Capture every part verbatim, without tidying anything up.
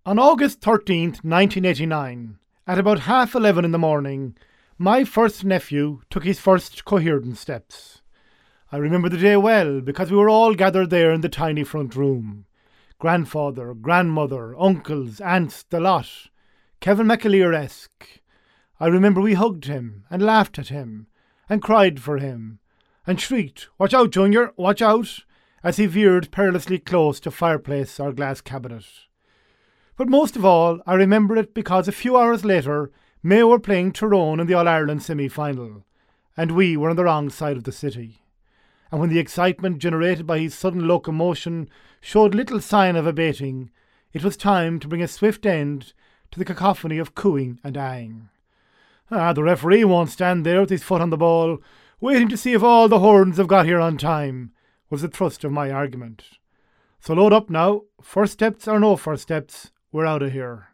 On August thirteenth, nineteen eighty-nine, at about half eleven in the morning, my first nephew took his first coherent steps. I remember the day well because we were all gathered there in the tiny front room. Grandfather, grandmother, uncles, aunts, the lot. Kevin McAleer-esque. I remember we hugged him and laughed at him and cried for him and shrieked, "Watch out, Junior, watch out," as he veered perilously close to fireplace or glass cabinet. But most of all, I remember it because a few hours later, Mayo were playing Tyrone in the All-Ireland semi-final, and we were on the wrong side of the city. And when the excitement generated by his sudden locomotion showed little sign of abating, it was time to bring a swift end to the cacophony of cooing and eyeing. Ah, the referee won't stand there with his foot on the ball, waiting to see if all the horns have got here on time, was the thrust of my argument. So load up now, first steps or no first steps, we're out of here.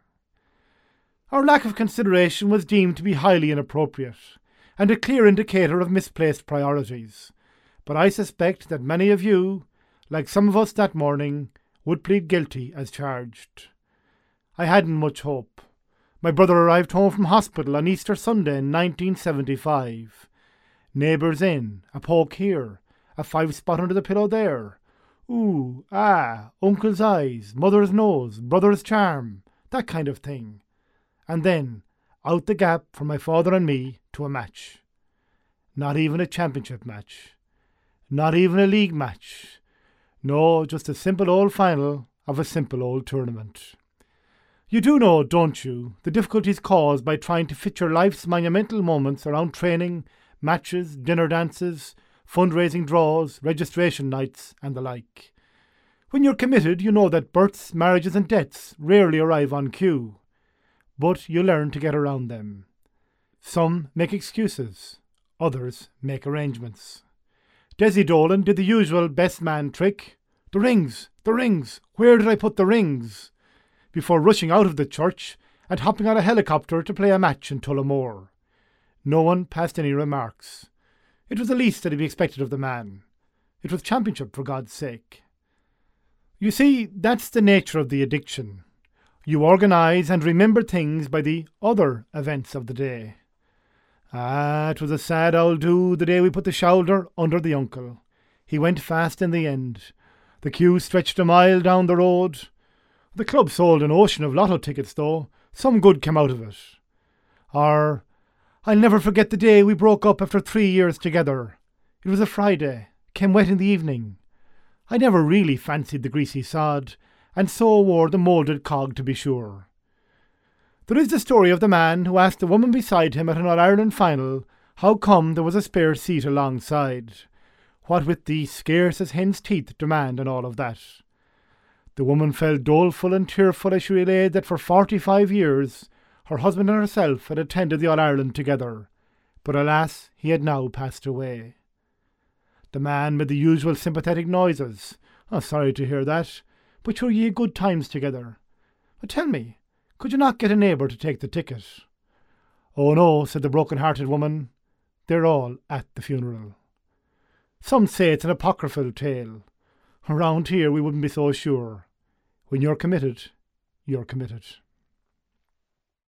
Our lack of consideration was deemed to be highly inappropriate, and a clear indicator of misplaced priorities. But I suspect that many of you, like some of us that morning, would plead guilty as charged. I hadn't much hope. My brother arrived home from hospital on Easter Sunday in nineteen seventy-five. Neighbours in, a poke here, a five-spot under the pillow there. Ooh, ah, uncle's eyes, mother's nose, brother's charm, that kind of thing. And then, out the gap from my father and me to a match. Not even a championship match. Not even a league match. No, just a simple old final of a simple old tournament. You do know, don't you, the difficulties caused by trying to fit your life's monumental moments around training, matches, dinner dances, fundraising draws, registration nights, and the like. When you're committed, you know that births, marriages and deaths rarely arrive on cue. But you learn to get around them. Some make excuses, others make arrangements. Desi Dolan did the usual best man trick. The rings, the rings, where did I put the rings? Before rushing out of the church and hopping on a helicopter to play a match in Tullamore. No one passed any remarks. It was the least that had been expected of the man. It was championship, for God's sake. You see, that's the nature of the addiction. You organise and remember things by the other events of the day. Ah, it was a sad old do the day we put the shoulder under the uncle. He went fast in the end. The queue stretched a mile down the road. The club sold an ocean of lotto tickets, though. Some good came out of it. Or, I'll never forget the day we broke up after three years together. It was a Friday, came wet in the evening. I never really fancied the greasy sod, and so wore the moulded cog to be sure. There is the story of the man who asked the woman beside him at an All-Ireland final how come there was a spare seat alongside, what with the scarce as hen's teeth demand and all of that. The woman felt doleful and tearful as she relayed that for forty-five years her husband and herself had attended the All-Ireland together, but alas, he had now passed away. The man made the usual sympathetic noises. "Oh, sorry to hear that, but were ye good times together? But tell me, could you not get a neighbour to take the ticket?" "Oh no," said the broken-hearted woman. "They're all at the funeral." Some say it's an apocryphal tale. Around here we wouldn't be so sure. When you're committed, you're committed.